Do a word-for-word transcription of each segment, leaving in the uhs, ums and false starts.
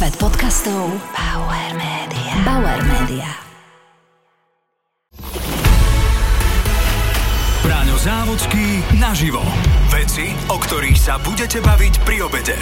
Svet podcastov Bauer Media. Bauer Media. Braňo Závodský naživo. Veci, o ktorých sa budete baviť pri obede.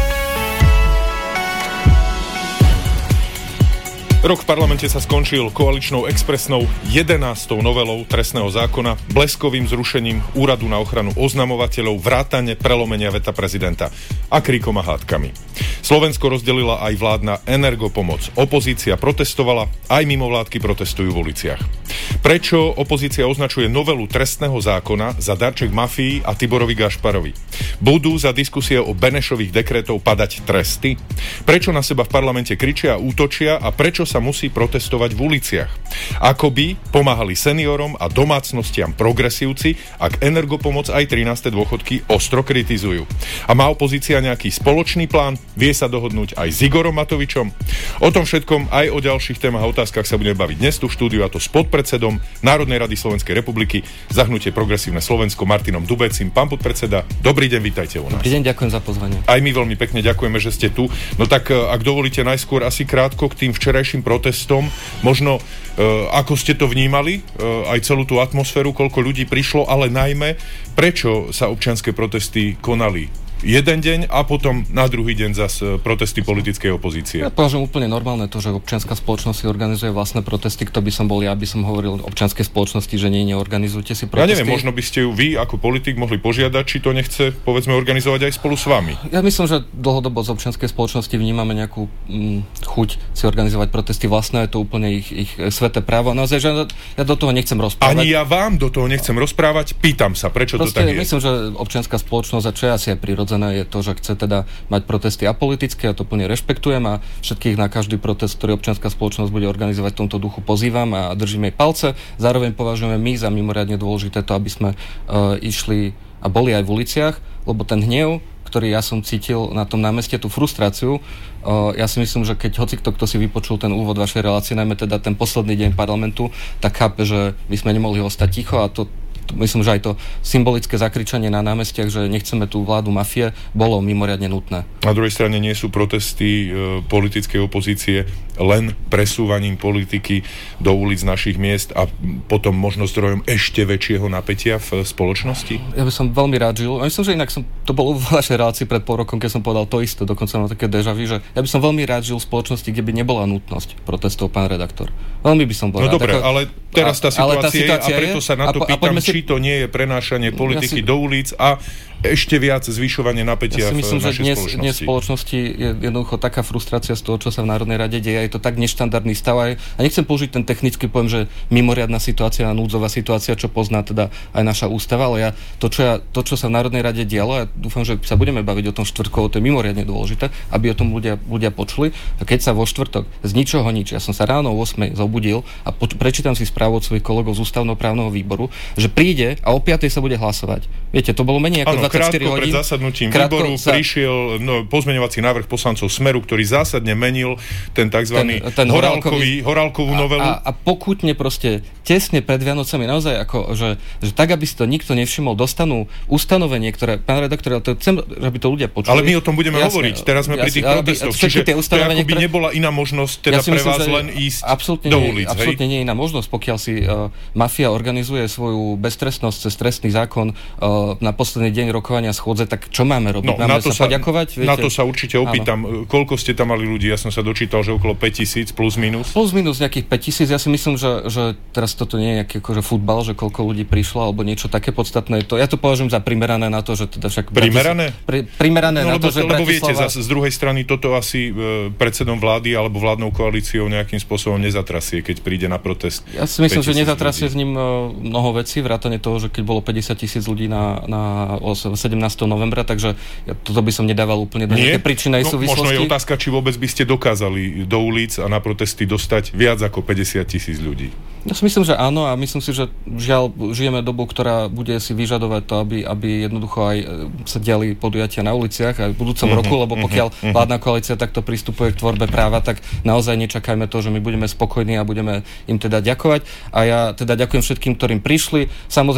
Rok v parlamente sa skončil koaličnou expresnou jedenástou novelou trestného zákona, bleskovým zrušením úradu na ochranu oznamovateľov, vrátane prelomenia veta prezidenta a kríkom a hádkami. Slovensko rozdelila aj vládna energopomoc. Opozícia protestovala, aj mimovládky protestujú v uliciach. Prečo opozícia označuje novelu trestného zákona za darček mafii a Tiborovi Gašparovi? Budú za diskusie o Benešových dekrétov padať tresty? Prečo na seba v parlamente kričia a útočia a prečo sa musí protestovať v uliciach? Ako by pomáhali seniorom a domácnostiam progresívci, ak energopomoc aj trináste dôchodky ostro kritizujú? A má opozícia nejaký spoločný plán? Vie sa dohodnúť aj s Igorom Matovičom? O tom všetkom aj o ďalších témach a otázkach sa budeme baviť dnes tu v štúdiu, a to s podpredsedom Národnej rady Slovenskej republiky za hnutie Progresívne Slovensko Martinom Dubecim. Pán podpredseda, dobrý deň, vítajte u nás. Dobrý deň, ďakujem za pozvanie. Aj my veľmi pekne ďakujeme, že ste tu. No tak, ak dovolíte, najskôr asi krátko k tým včerajším protestom. Možno, e, ako ste to vnímali, e, aj celú tú atmosféru, koľko ľudí prišlo, ale najmä, prečo sa občianske protesty konali jeden deň a potom na druhý deň zas protesty politickej opozície? Ja považujem úplne normálne to, že občianska spoločnosť si organizuje vlastné protesty. Kto by som bol ja, by som hovoril občianskej spoločnosti, že nie, neorganizujte si protesty. Ja neviem, možno by ste ju vy ako politik mohli požiadať, či to nechce, povedzme, organizovať aj spolu s vami. Ja myslím, že dlhodobo z občianskej spoločnosti vnímame nejakú mm, chuť si organizovať protesty vlastné, je to úplne ich, ich sveté právo. Naozaj, že ja do toho nechcem rozprávať. Ani ja vám do toho nechcem rozprávať, pýtam sa, prečo Proste, to tak je. Myslím, že občianská spoločnosť, a čo je asi aj prirodzené, je to, že chce teda mať protesty apolitické, ja to plne rešpektujem a všetkých na každý protest, ktorý občianská spoločnosť bude organizovať v tomto duchu, pozývam a držíme jej palce. Zároveň považujeme my za mimoriadne dôležité to, aby sme uh, išli a boli aj v uliciach, lebo ten hnev, ktorý ja som cítil na tom námeste, tú frustráciu, uh, ja si myslím, že keď hocikto, kto si vypočul ten úvod vašej relácie, najmä teda ten posledný deň parlamentu, tak chápe, že my sme nemohli ostať ticho a to myslím, že aj to symbolické zakričanie na námestiach, že nechceme tú vládu mafie, bolo mimoriadne nutné. Na druhej strane nie sú protesty e, politickej opozície len presúvaním politiky do ulic našich miest a potom možno zdrojom ešte väčšieho napätia v spoločnosti? Ja by som veľmi rád žil. Myslím, že inak som, to bolo v vašej relácii pred pol rokom, keď som povedal to isté, dokonca mám také déjà vu, že ja by som veľmi rád žil v spoločnosti, kde by nebola nutnosť protestov, pán redaktor. Veľmi by som bol No rád. dobre, ako, ale teraz tá situácia, tá situácia je a preto je, sa na to a, pýtam, a či to nie je prenášanie politiky ja si, do ulic a ešte viac zvyšovanie napätia ja si myslím, v našej že dnes, spoločnosti. dnes v spoločnosti je jednoducho taká frustrácia z toho, čo sa v Národnej rade deje. Je to tak neštandardný stav. A nechcem použiť ten technický pojem, že mimoriadna situácia a núdzová situácia, čo pozná teda aj naša ústava, ale ja to, čo, ja, to, čo sa v Národnej rade dialo, ja dúfam, že sa budeme baviť o tom štvrtkovo, to je mimoriadne dôležité, aby o tom ľudia, ľudia počuli. A keď sa vo štvrtok z ničoho nič, ja som sa ráno o ôsmej zobudil a po, prečítam si správu od svojich kolegov z ústavnoprávneho výboru, že príde a o piatej sa bude hlasovať. Viete, to bolo menej ako ano, dvadsaťštyri hodín. Pred zasadnutím výboru sa... prišiel no, pozmeňovací návrh poslancov Smeru, ktorý zásadne menil ten tzv. Ten, ten horálkový, horálkovú novelu. A, a, a pokutne proste tesne pred Vianocami naozaj ako, že, že tak, aby si to nikto nevšimol, dostanú ustanovenie, ktoré, pán redaktor, ale to chcem, aby to ľudia počuli. Ale my o tom budeme jasne, hovoriť. Teraz sme jasne, pri tých protestoch. Čiže to ako by nebola iná možnosť teda ja pre myslím, vás len ísť do ulic. Absolútne nie je iná možnosť, pokiaľ si uh, mafia organizuje svoju beztrestnosť cez trestný zákon uh, na posledný deň rokovania schôdze, tak čo máme robiť? No, máme sa, sa poďakovať? Viete? Na to sa určite opýtam. Áno. Koľko ste tam mali ľudí? Ja som sa dočítal, že okolo päťtisíc plus minus. Plus minus nejakých päťtisíc. Ja si myslím, že, že teraz toto nie je nejaký akože futbal, že koľko ľudí prišlo alebo niečo také podstatné. To, ja to považujem za primerané na to, že teda však... Primerané? Pri, primerané no, na lebo, to, že lebo viete, Bratislava... zase z druhej strany toto asi e, predsedom vlády alebo vládnou koalíciou nejakým spôsobom nezatrasie, keď príde na protest. Ja si myslím, že nezatrasie ľudí. S ním mnoho vecí, vrátane toho, že keď bolo päťdesiat tisíc ľudí na, na sedemnásteho novembra, takže ja toto by som nedával úplne do nejakej príčinej no, súvislosti. Možno je otázka, či vôbec by ste dokázali do ulic a na protesty dostať viac ako päťdesiat tisíc ľudí. Ja si myslím, že áno a myslím si, že žiaľ žijeme dobu, ktorá bude si vyžadovať to, aby, aby jednoducho aj sa diali podujatia na uliciach aj v budúcom uh-huh, roku, lebo pokiaľ uh-huh. vládna koalícia takto pristupuje k tvorbe práva, tak naozaj nečakajme to, že my budeme spokojní a budeme im teda ďakovať. A ja teda ďakujem všetkým, ktorým prišli. Samozrejme,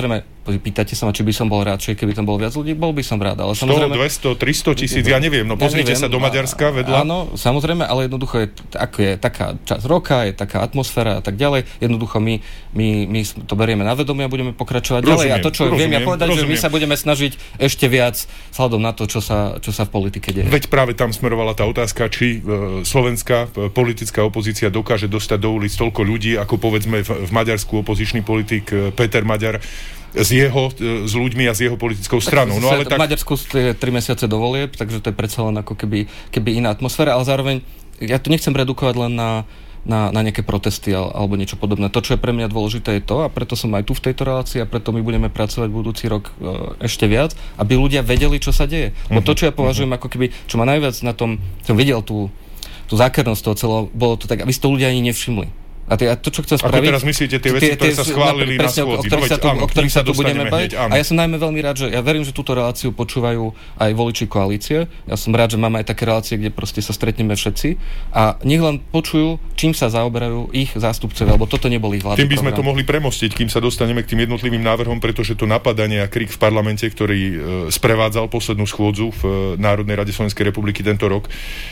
pýtate sa ma, či by som bol rád, či keby tam bol viac ľudí, bol by som rád. Ale sto, dvesto, tristo tisíc, ja neviem, no pozrite ja neviem, sa do Maďarska vedľa. Áno, samozrejme, ale jednoducho je, ako je taká časť roka, je taká atmosféra a tak ďalej. Jednoducho my, my, my to berieme na vedomie a budeme pokračovať rozumiem, ďalej. A to, čo rozumiem, viem ja povedať, rozumiem. Že my sa budeme snažiť ešte viac vzhľadom na to, čo sa, čo sa v politike deje. Veď práve tam smerovala tá otázka, či e, slovenská e, politická opozícia dokáže dostať do ulic toľko ľudí, ako povedzme v, v Maďarsku opozičný politik e, Peter Maďar s jeho, e, s ľuďmi a s jeho politickou stranou. No, ale v tak... Maďarsku je tri mesiace do volieb, takže to je predsa len ako keby, keby iná atmosféra, ale zároveň ja to nechcem redukovať len na Na, na nejaké protesty alebo niečo podobné. To, čo je pre mňa dôležité, je to, a preto som aj tu v tejto relácii a preto my budeme pracovať budúci rok e, ešte viac, aby ľudia vedeli, čo sa deje. Mm-hmm. Bo to, čo ja považujem ako keby, čo ma najviac na tom, som videl tú, tú zákernosť toho celého, bolo to tak, aby si to ľudia ani nevšimli. A, tie, a to, čo chcem spraviť... Ako teraz myslíte tie veci, tie, ktoré sa schválili na schôdzi? O ktorých sa tu, o ktorých sa tu budeme baviť. A ja som najmä veľmi rád, že ja verím, že túto reláciu počúvajú aj voliči koalície. Ja som rád, že máme aj také relácie, kde proste sa stretneme všetci a nech len počujú, čím sa zaoberajú ich zástupcovia, lebo toto nebol ich vládny Tým by sme program. to mohli premostiť, kým sa dostaneme k tým jednotlivým návrhom, pretože to napadanie a krik v parlamente, ktorý e, sprevádzal poslednú schôdzu v e, Národnej rade Slovenskej republiky tento rok,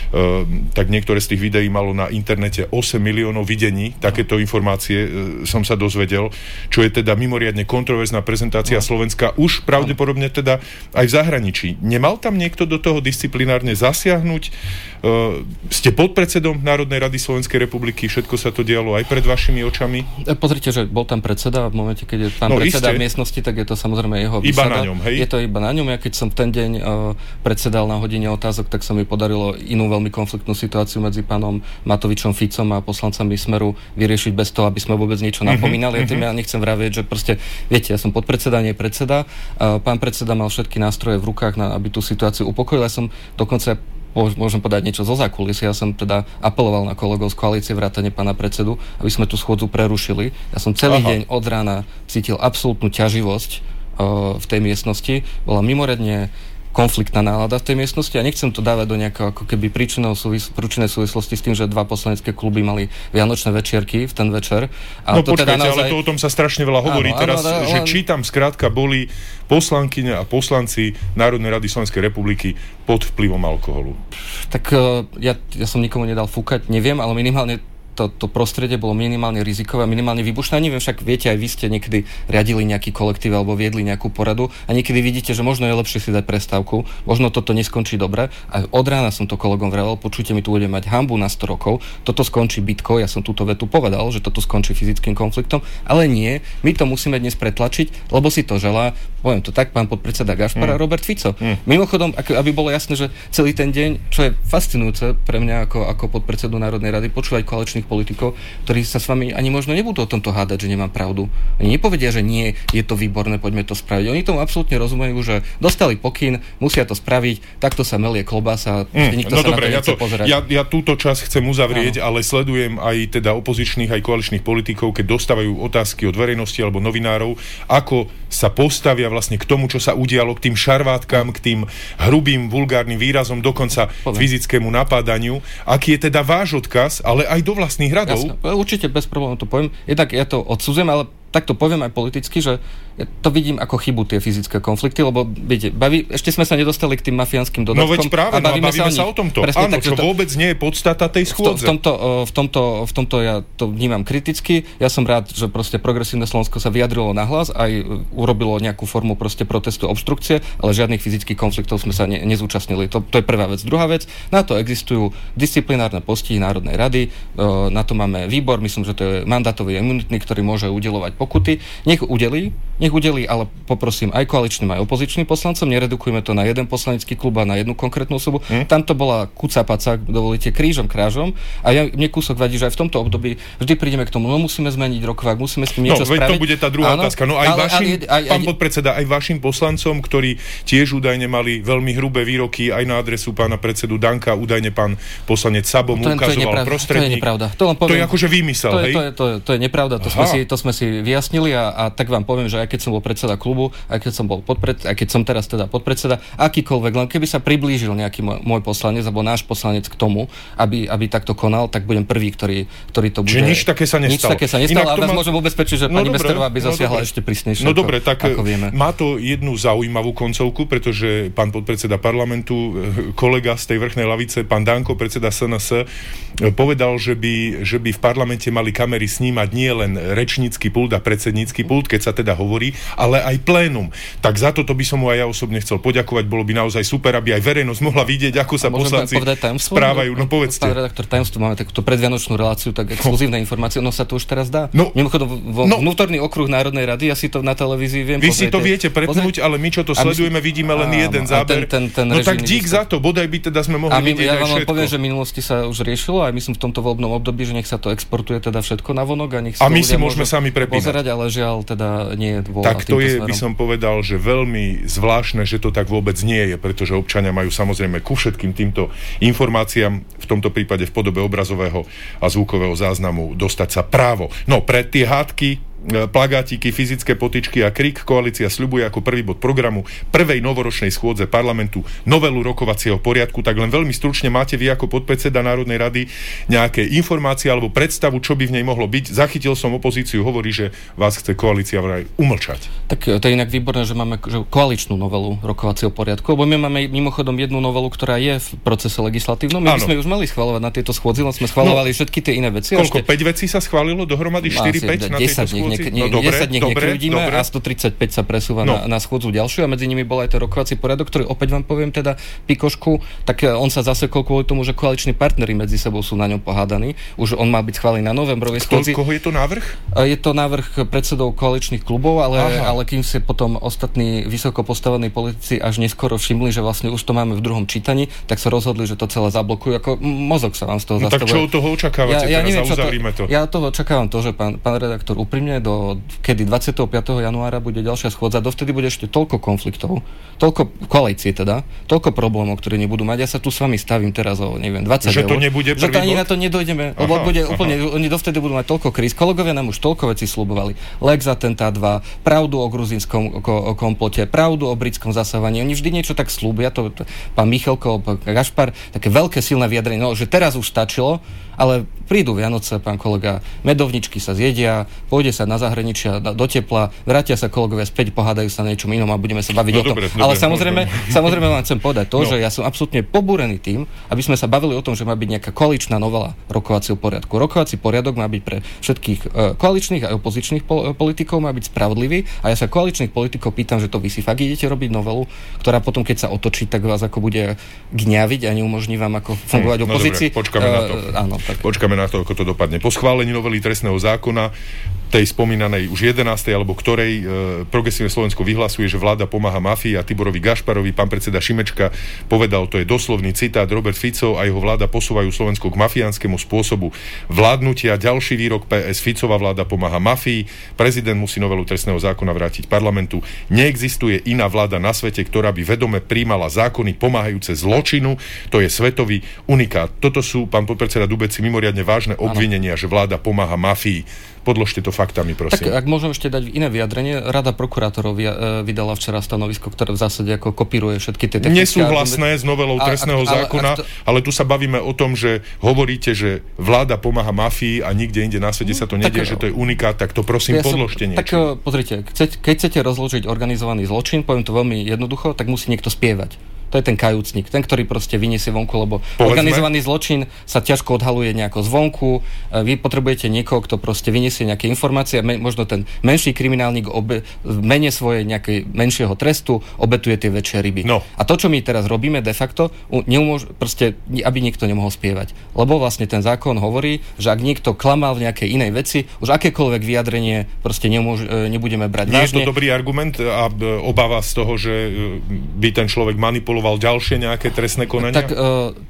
e, tak niektoré z tých videí malo na internete osem miliónov videní. Takéto informácie som sa dozvedel, čo je teda mimoriadne kontroverzná prezentácia no. Slovenska už pravdepodobne teda aj v zahraničí. Nemal tam niekto do toho disciplinárne zasiahnuť? Uh, ste podpredsedom Národnej rady Slovenskej republiky, všetko sa to dialo aj pred vašimi očami? Pozrite, že bol tam predseda, v momente, keď je pán no, predseda iste. v miestnosti, tak je to samozrejme jeho výsada. Iba na ňom, hej? Je to iba na ňom. Ja keď som v ten deň uh, predsedal na hodine otázok, tak sa mi podarilo inú veľmi konfliktnú situáciu medzi pánom Matovičom Ficom a poslancami Smeru vyriešiť bez toho, aby sme vôbec niečo napomínali. Mm-hmm. Ja tým ja nechcem vravieť, že proste, viete, ja som podpredseda, nie predseda. Uh, pán predseda mal všetky nástroje v rukách, na, aby tú situáciu upokojil. Ja som dokonca, môžem povedať niečo zo zákulisia, ja som teda apeloval na kolegov z koalície vrátane pána predsedu, aby sme tú schôdzu prerušili. Ja som celý Aha. deň od rána cítil absolútnu ťaživosť uh, v tej miestnosti. Bola mimoriadne konfliktná nálada v tej miestnosti a nechcem to dávať do nejakého ako keby príčinnej súvis- súvislosti s tým, že dva poslanecké kluby mali vianočné večierky v ten večer. A no to počkajte, teda naozaj... ale to o tom sa strašne veľa hovorí áno, teraz, áno, áno, že či tam skrátka boli poslankyne a poslanci Národnej rady Slovenskej republiky pod vplyvom alkoholu. Tak uh, ja, ja som nikomu nedal fúkať, neviem, ale minimálne To, to prostredie bolo minimálne rizikové, minimálne výbušné. Neviem, však viete, aj vy ste niekedy riadili nejaký kolektív alebo viedli nejakú poradu a niekedy vidíte, že možno je lepšie si dať prestávku, možno toto neskončí dobre. A od rána som to kolegom vravel, počujte, mi tu budeme mať hanbu na sto rokov, toto skončí bitkou, ja som túto vetu povedal, že toto skončí fyzickým konfliktom, ale nie, my to musíme dnes pretlačiť, lebo si to želá, poviem to tak, pán podpredseda Gašpar a mm. Robert Fico. Mm. Mimochodom, aby bolo jasné, že celý ten deň, čo je fascinujúce pre mňa ako, ako podpredsedu Národnej rady, počúvať koaličných politikov, ktorí sa s vami ani možno nebudú o tomto hádať, že nemám pravdu. Oni nepovedia, že nie, je to výborné, poďme to spraviť. Oni tomu absolútne rozumejú, že dostali pokyn, musia to spraviť, takto sa melie klobása, mm, nikto no sa dobre, na to nechce ja to, pozerať. Ja, ja túto časť chcem uzavrieť, Áno. ale sledujem aj teda opozičných, aj koaličných politikov, keď dostávajú otázky od verejnosti alebo novinárov, ako sa postavia vlastne k tomu, čo sa udialo, k tým šarvátkam, k tým hrubým, vulgárnym výrazom, dokonca Poviem. fyzickému napádaniu. Aký je teda váš odkaz, ale aj do vlastných radov? Jasne, určite bez problémov to poviem. Jednak ja to odsudzujem, ale tak to poviem aj politicky, že ja to vidím ako chybu tie fyzické konflikty, lebo viete, baví, ešte sme sa nedostali k tým mafiánskym dodatkom. No veď práve, a bavíme, no, bavíme sa, sa o tomto. Presne, Áno, tak, čo to, vôbec nie je podstata tej schôdze. V, tomto, v, tomto, v tomto ja to vnímam kriticky. Ja som rád, že proste Progresívne Slovensko sa vyjadrilo nahlas, aj urobilo nejakú formu proste protestu, obštrukcie, ale žiadnych fyzických konfliktov sme sa ne, nezúčastnili. To, to je prvá vec. Druhá vec, na to existujú disciplinárne postihy Národnej rady, na to máme výbor, myslím, že to je mandátový imunitný, ktorý môže udeľovať pokuty. Nech udelí, nech udelí, ale poprosím aj koaličným, aj opozičným poslancom, neredukujme to na jeden poslanecký klub a na jednu konkrétnu osobu. Hm? Tam to bola kucapaca, dovolíte, krížom krážom a ja, mne kúsok vadí, že aj v tomto období vždy prídeme k tomu, no musíme zmeniť rokovák, musíme s tým niečo no, spraviť. No, to bude tá druhá Áno, otázka. No aj ale, vašim, ale, aj, pán aj, podpredseda, aj vašim poslancom, ktorí tiež údajne mali veľmi hrubé výroky aj na adresu pána predsedu Danka, údajne pán poslanec Sabo mu ukazoval prostredník. To je nepravda. To, len poviem, to je akože výmysel, to hej? Je, to, je, to, je, to je nepravda, to sme, si, to sme si vyjasnili a, a tak vám poviem, že aj keď som bol predseda klubu, aj keď som bol podpred, aj keď som teraz teda podpredseda, akýkoľvek, len keby sa priblížil nejaký môj, môj poslanec alebo náš poslanec k tomu, aby, aby takto konal, tak budem prvý, ktorý, ktorý to bude... Čiže nič také sa nestalo. Nič také sa nestalo, ale vás môžem ubezpečiť, že no pani dobre, Besterová by no zasiahla dobre. ešte prísnejšie. No ako, dobre, tak ako vieme. Má to jednu zaujímavú koncovku, pretože pán podpredseda parlamentu, kolega z tej vrchnej lavice, pán Danko, predseda es en es, povedal, že by, že by v parlamente mali kamery snímať nie len rečnícky pult a predsednícky pult, keď sa teda hovorí, ale aj plénum. Tak za toto by som mu aj ja osobne chcel poďakovať. Bolo by naozaj super, aby aj verejnosť mohla vidieť, ako sa poslanci správajú. No povedzte. Pán redaktor, tajomstvo, máme takúto predvianočnú reláciu, tak exkluzívne no. informácie, no sa to už teraz dá. No. Mimochodom, vo no. vnútorný okruh Národnej rady, ja si to na televízii viem. Vy pozrieť. Si to viete prepnúť, ale my, čo to sledujeme, vidíme len áno, jeden záber. Ten, ten, ten no tak dík za to, bodaj by teda sme mohli a my, vidieť ja aj všetko. Ja vám poviem, že v minulosti sa už riešilo, aj myslím v tomto voľbnom období, že nech sa to exportuje teda všetko na vonok a nech a my si môžeme sami prepínať. Pozerať, ale žiaľ teda nie je dôvod. Tak to je, smerom. By som povedal, že veľmi zvláštne, že to tak vôbec nie je, pretože občania majú samozrejme ku všetkým týmto informáciám, v tomto prípade v podobe obrazového a zvukového záznamu, dostať sa právo. No, pre tie hádky, plagátiky, fyzické potyčky a krik koalícia sľubuje ako prvý bod programu prvej novoročnej schôdze parlamentu novelu rokovacieho poriadku. Tak len veľmi stručne, máte vy ako podpredseda Národnej rady nejaké informácie alebo predstavu, čo by v nej mohlo byť? Zachytil som opozíciu, hovorí, že vás chce koalícia vraj umlčať. Tak to je inak výborné, že máme že koaličnú novelu rokovacieho poriadku, lebo my máme mimochodom jednu novelu, ktorá je v procese legislatívnom. My by sme už mali schvaľovať na tieto schôdzi, len sme schvaľovali no, všetky tie iné veci. Koľko? Ešte... päť vecí sa schválilo dohromady? štyri päť na tejto schôdzi? Nie, no, dobre, desať dní nekryvdíme a stotridsaťpäť sa presúva no. na, na schôdzu ďalšiu a medzi nimi bol aj ten rokovací poriadok, ktorý opäť vám poviem teda pikošku, tak on sa zasekol kvôli tomu, že koaliční partneri medzi sebou sú na ňom pohádaní. Už on má byť schválený na novembrovej schôdzi. Koho je to návrh? Je to návrh predsedov koaličných klubov, ale, ale kým si potom ostatní vysoko postavení politici až neskoro všimli, že vlastne už to máme v druhom čítaní, tak sa rozhodli, že to celé zablokujú. Ako mozog sa vám z toho no, zastavuje. Tak čo od toho očakávate ja, ja teraz neviem, a uzavrime to, to? Ja toho očakávam to, že pán, pán redaktor úprimne do kedy dvadsiateho piateho januára bude ďalšia schôdza, dovtedy bude ešte toľko konfliktov, toľko koalície teda, toľko problémov, ktoré nebudú mať. Ja sa tu s vami stavím teraz o, neviem, dvadsať Že eur. to nebude prvý Že to ani bod? na to nedojdeme, aha, lebo bude aha. úplne, oni dovtedy budú mať toľko kríz. Kolegovia nám už toľko vecí sľubovali. Lex Atentát dva, pravdu o gruzínskom ko, o komplote, pravdu o britskom zasávaní. Oni vždy niečo tak sľúbia, to, to pán Michalko, pán Gašpar, také veľké silné vyjadrenie, no, že teraz už stačilo, ale prídu Vianoce, pán kolega, medovničky sa zjedia, pôjde sa na zahraničia do tepla, vrátia sa kolegovia späť, pohádajú sa na niečom inom a budeme sa baviť no, o tom. dobre, Ale dobre, samozrejme, dobre. samozrejme vám chcem povedať to, no. že ja som absolútne pobúrený tým, aby sme sa bavili o tom, že má byť nejaká koaličná novela rokovacieho poriadku. Rokovací poriadok má byť pre všetkých uh, koaličných a opozičných pol- politikov, má byť spravodlivý a ja sa koaličných politikov pýtam, že to vy si fakt idete robiť novelu, ktorá potom, keď sa otočí, tak vás ako bude gňaviť a neumožní vám ako fungovať hm, opozícii. No dobre, počkáme uh, na to. Áno, tak. Počkáme na to, ako to dopadne. Po schválení novely trestného zákona, tej spomínanej už jedenástej alebo ktorej e, Progresívne Slovensko vyhlasuje, že vláda pomáha mafii a Tiborovi Gašparovi, pán predseda Šimečka povedal, to je doslovný citát, Robert Fico a jeho vláda posúvajú Slovensko k mafiánskemu spôsobu vládnutia. Ďalší výrok pé es, Ficová vláda pomáha mafii, prezident musí novelu trestného zákona vrátiť parlamentu. Neexistuje iná vláda na svete, ktorá by vedome príjmala zákony pomáhajúce zločinu, to je svetový unikát. Toto sú, pán podpredseda Dubeci, mimoriadne vážne obvinenia, že vláda pomáha mafii. Podložte to faktami, prosím. Tak ak môžem ešte dať iné vyjadrenie, Rada prokurátorov vydala včera stanovisko, ktoré v zásade ako kopíruje všetky tie technické... Nesúhlasné s novelou trestného ale, zákona, ale, to... ale tu sa bavíme o tom, že hovoríte, že vláda pomáha mafii a nikde inde na svete sa to nedie, že to je unikát, tak to prosím ja podložte som, niečo. Tak pozrite, keď chcete rozložiť organizovaný zločin, poviem to veľmi jednoducho, tak musí niekto spievať. To je ten kajúcnik, ten, ktorý proste vyniesie vonku, lebo Povedzme. organizovaný zločin sa ťažko odhaluje nejako zvonku. Vy potrebujete niekoho, kto proste vyniesie nejaké informácie, možno ten menší kriminálnik obe, v mene svojej nejakej menšieho trestu obetuje tie väčšie ryby. No. A to, čo my teraz robíme de facto, neumôž, proste, aby niekto nemohol spievať. Lebo vlastne ten zákon hovorí, že ak niekto klamal v nejakej inej veci, už akékoľvek vyjadrenie proste nemôž, nebudeme brať Nie vážne. je to dobrý argument a obava z toho, že by ten človek manipuloval ďalšie nejaké trestné konania? Tak uh,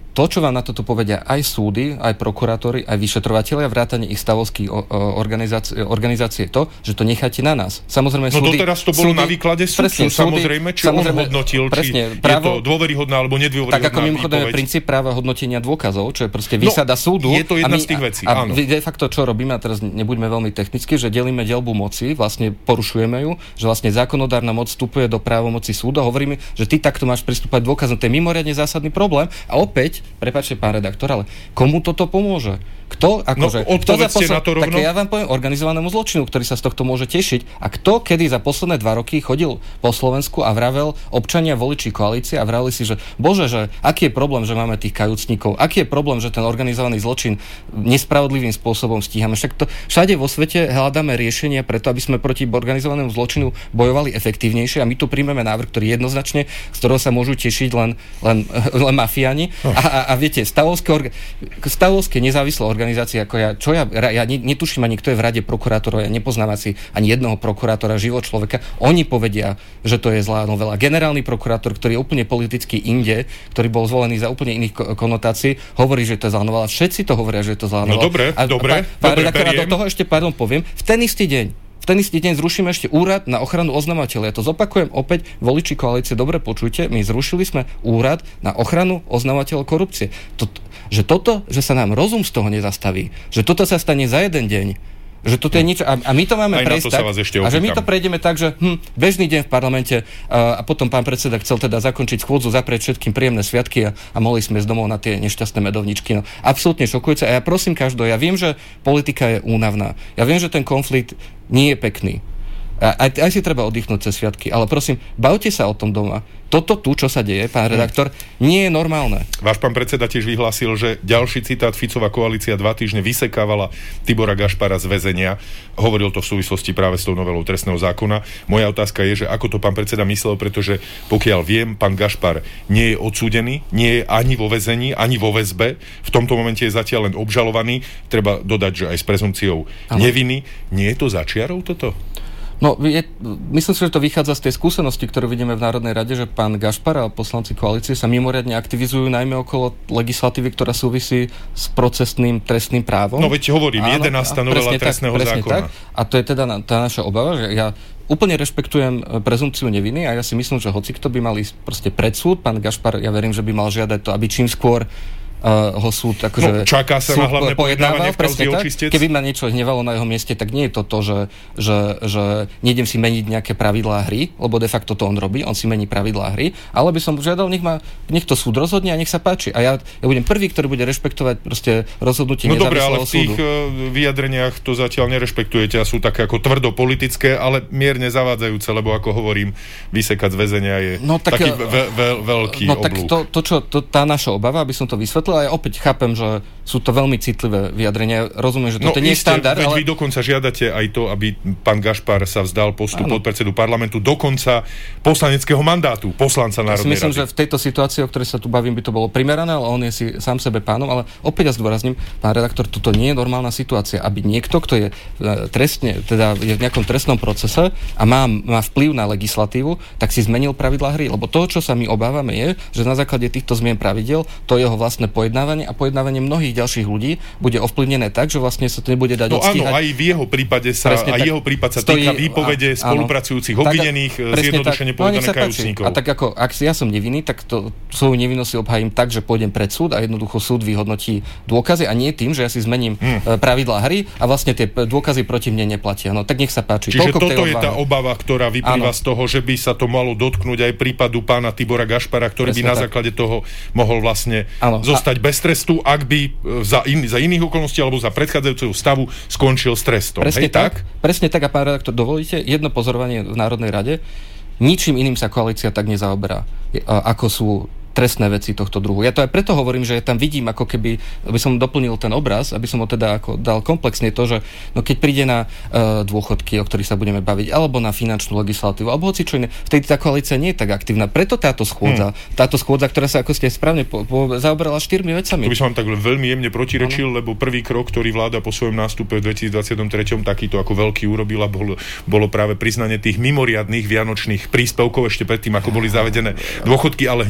to, čo vám na toto povedia aj súdy, aj prokurátori, aj vyšetrovatelia, vrátane ich stavovských organizácie, organizácie to, že to necháte na nás. Samozrejme, no súdy, doteraz to bolo súdy, na výklade súdcu, samozrejme, či samozrejme, on hodnotil, presne, či právo, je to dôveryhodná alebo nedôveryhodná výpoveď. Tak ako mimochodom je princíp práva hodnotenia dôkazov, čo je proste výsada no, súdu. Je to jedna my, z tých vecí, a, áno. A de facto, čo robíme, a teraz nebuďme veľmi technicky, že delíme deľbu moci, vlastne porušujeme ju, že vlastne zákonodárna moc vstupuje do právomoci súdu, hovoríme, že ty takto máš pristúpať dôkazom. To je mimoriadne zásadný problém. A opäť, prepáčte, pán redaktor, ale komu toto pomôže? Kto, akože, no, kto za posl- na to rovno? Tak ja vám poviem organizovanému zločinu, ktorý sa z tohto môže tešiť. A kto kedy za posledné dva roky chodil po Slovensku a vravel občania voliči koalície a vraveli si, že bože, že aký je problém, že máme tých kajúcnikov, aký je problém, že ten organizovaný zločin nespravodlivým spôsobom stíhame. Však to všade vo svete hľadáme riešenia preto, aby sme proti organizovanému zločinu bojovali efektívnejšie a my tu príjmeme návrh, ktorý jednoznačne, z ktorého sa môžu tešiť len, len, len mafiáni. A, a, a viete, stavovské, orga- stavovské nezávislé organizácie, ako ja, čo ja, ja netuším ani, kto je v rade prokurátorov, ja nepoznám asi ani jednoho prokurátora, život človeka, oni povedia, že to je zlá novela. Generálny prokurátor, ktorý je úplne politicky inde, ktorý bol zvolený za úplne iných konotácií, hovorí, že to je zlá novela. Všetci to hovoria, že je to zlá novela. No dobre, a, dobre, a, pán dobre, redaktor, a do toho ešte, pardon, poviem, v ten istý deň V ten istý deň zrušíme ešte úrad na ochranu oznamovateľa. Ja to zopakujem opäť, voliči koalície, dobre počujte, my zrušili sme úrad na ochranu oznamovateľov korupcie. To, že toto, že sa nám rozum z toho nezastaví, že toto sa stane za jeden deň, že toto je niečo, a, a my to máme prejsť tak, a že my to prejdeme tak, že hm, bežný deň v parlamente a, a potom pán predseda chcel teda zakončiť schôdzu, zaprieť všetkým príjemné sviatky a, a mohli sme z domov na tie nešťastné medovničky. No, absolútne šokujúce a ja prosím každého, ja viem, že politika je únavná, ja viem, že ten konflikt nie je pekný. Aj, aj si treba oddychnúť cez sviatky, ale prosím, bavte sa o tom doma. Toto tu, čo sa deje, pán redaktor, nie je normálne. Váš pán predseda tiež vyhlásil, že ďalší citát, Ficová koalícia dva týždne vysekávala Tibora Gašpara z väzenia. Hovoril to v súvislosti práve s tou novelou trestného zákona. Moja otázka je, že ako to pán predseda myslel, pretože pokiaľ viem, pán Gašpar nie je odsúdený, nie je ani vo väzení, ani vo väzbe. V tomto momente je zatiaľ len obžalovaný. Treba dodať, že aj s prezumpciou neviny. Nie je to za čiarou toto? No, je, myslím si, že to vychádza z tej skúsenosti, ktorú vidíme v Národnej rade, že pán Gašpar a poslanci koalície sa mimoriadne aktivizujú najmä okolo legislatívy, ktorá súvisí s procesným trestným právom. No veď hovorím, jedenásta novela trestného tak, zákona. Tak. A to je teda na, tá naša obava, že ja úplne rešpektujem prezumpciu neviny a ja si myslím, že hocikto by mal ísť proste pred súd. Pán Gašpar, ja verím, že by mal žiadať to, aby čím skôr Uh, ho súd akože no, čaká sa na hlavné pojednávanie v kauze očistec. Keby ma niečo hnevalo na jeho mieste, tak nie je to to, že, že, že nejdem si meniť nejaké pravidlá hry, lebo de facto to on robí, on si mení pravidlá hry, ale by som žiadal, nech, ma, nech to súd rozhodne a nech sa páči. A ja, ja budem prvý, ktorý bude rešpektovať proste rozhodnutie no nezávislého súdu. No dobre, ale v tých súdu. vyjadreniach to zatiaľ nerešpektujete a sú také ako tvrdo politické, ale mierne zavádzajúce, lebo ako hovorím, vysekať z väzenia je no, tak, taký ve, ve, veľký no, oblúk. Tak to, to, čo, to, tá naša obava, aby som to vysvetlil, a ja opäť chápem, že sú to veľmi citlivé vyjadrenia. Rozumiem, že toto no, nie je štandard, ale... ale... vy dokonca žiadate aj to, aby pán Gašpar sa vzdal postu podpredsedu parlamentu, dokonca poslaneckého mandátu poslanca Národnej myslím, rady. Že v tejto situácii, o ktorej sa tu bavím, by to bolo primerané, ale on je si sám sebe pánom, ale opäť ja zdôrazním, pán redaktor, toto nie je normálna situácia, aby niekto, kto je trestne, teda je v nejakom trestnom procese a má, má vplyv na legislatívu, tak si zmenil pravidlá hry, lebo to, čo sa my obávame, je, že na základe týchto zmien pravidiel to jeho vlastné pojednávanie a pojednávanie mnohých ďalších ľudí bude ovplyvnené tak, že vlastne sa to nebude dať no odstíhať. No áno, aj v jeho prípade sa, presne aj tak, jeho prípad sa stojí, týka výpovede a, spolupracujúcich áno, obvinených, zjednodušene povedané no, kajúcnikov. A tak ako, ak ja som nevinný, tak to, svoju nevinnosť si obhájim tak, že pôjdem pred súd a jednoducho súd vyhodnotí dôkazy a nie tým, že ja si zmením hmm. pravidlá hry a vlastne tie dôkazy proti mne neplatia. No tak nech sa páči. Čiže toto je tá obava, ktorá vyplýva áno. z toho, že by sa to malo dotknúť aj prípadu pána Tibora Gašpara, ktorý presne by na tak. základe toho mohol vlastne áno. zostať a... bez trestu, ak by za, in, za iných okolností alebo za predchádzajúceho stavu skončil s trestom. Presne Hej, tak? tak? Presne tak. A pán redaktor, dovolíte jedno pozorovanie v Národnej rade? Ničím iným sa koalícia tak nezaoberá, ako sú trestné veci tohto druhu. Ja to aj preto hovorím, že tam vidím, ako keby, aby som doplnil ten obraz, aby som ho teda ako dal komplexne to, že no keď príde na uh, dôchodky, o ktorých sa budeme baviť, alebo na finančnú legislatívu, alebo hoci čo iné, vtedy tá koalícia nie je tak aktívna. Preto táto schôdza, hmm. táto schôdza, ktorá sa, ako ste správne po, po, zaoberala štyrmi vecami. To by som vám tak veľmi jemne protirečil, ano. Lebo prvý krok, ktorý vláda po svojom nástupe v dvetisícdvadsaťtri takýto ako veľký urobila, bolo, bolo práve priznanie tých mimoriadnych vianočných príspevkov ešte predtým, ako boli zavedené dôchodky, ale hneď druhý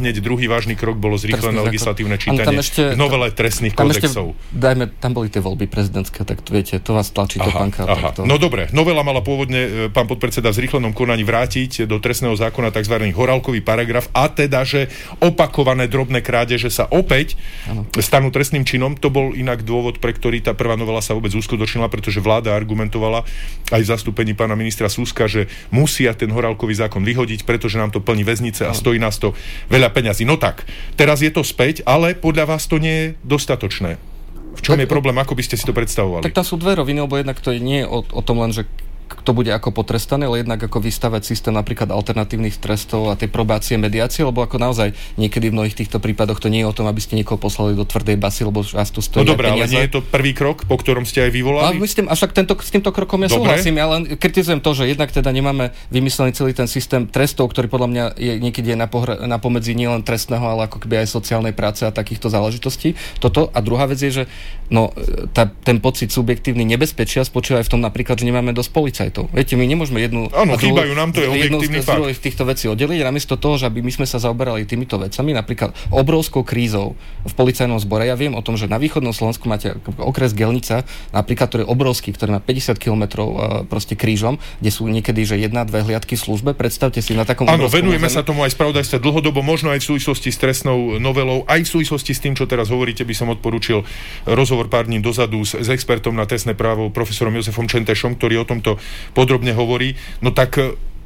vážny krok bolo zrýchlené legislatívne čítanie v novele trestných kódexov. Dajme, tam boli tie voľby prezidentské, tak to viete, to vás tlačí do panka. To... No dobre, novela mala pôvodne pán podpredseda v zrýchlenom konaní vrátiť do trestného zákona tzv. Horálkový paragraf, a teda, že opakované drobné krádeže sa opäť ano. stanú trestným činom. To bol inak dôvod, pre ktorý tá prvá novela sa vôbec uskutočnila, pretože vláda argumentovala aj v zastúpení pána ministra Suska, že musia ten Horálkový zákon vyhodiť, pretože nám to plní väznice a stojí nás to veľa peňazí. No tak, teraz je to späť, ale podľa vás to nie je dostatočné. V čom tak, je problém? Ako by ste si to predstavovali? Tak tam sú dve roviny, lebo jednak to nie je o, o tom len, že to bude ako potrestané, ale jednak ako vystavať systém napríklad alternatívnych trestov a tej probácie, mediácie, lebo ako naozaj niekedy v mnohých týchto prípadoch to nie je o tom, aby ste niekoho poslali do tvrdej basy, lebo vás to stojí. No dobré, ale nie je to prvý krok, po ktorom ste aj vyvolali? No, myslím, až tak tento, s týmto krokom ja dobre. súhlasím, ja len kritizujem to, že jednak teda nemáme vymyslený celý ten systém trestov, ktorý podľa mňa je niekedy je na, pohra- na pomedzi nielen trestného, ale ako keby aj sociálnej práce a takýchto záležitostí. Toto. A druhá vec je, že no, tá, ten pocit subjektívny nebezpečia spočíva aj v tom napríklad, že nemáme dosť policajtov. Viete, my nemôžeme jednu, áno, chýbajú nám, to je objektívny fakt. Jednu z týchto vecí oddeliť, namiesto toho, že aby my sme sa zaoberali týmito vecami, napríklad obrovskou krízou v policajnom zbore. Ja viem o tom, že na východnom Slovensku máte okres Gelnica, napríklad, ktorý je obrovský, ktorý má päťdesiat kilometrov proste krížom, kde sú niekedy že jedna, dve hliadky v službe. Predstavte si na takom. Áno, venujeme území. Sa tomu aj spravodajstve dlhodobo, možno aj v súvislosti s trestnou novelou, aj v súvislosti s tým, čo teraz hovoríte, by som odporúčil rozhovor pár dní dozadu s, s expertom na trestné právo profesorom Jozefom Čentešom, ktorý o tomto podrobne hovorí. No tak,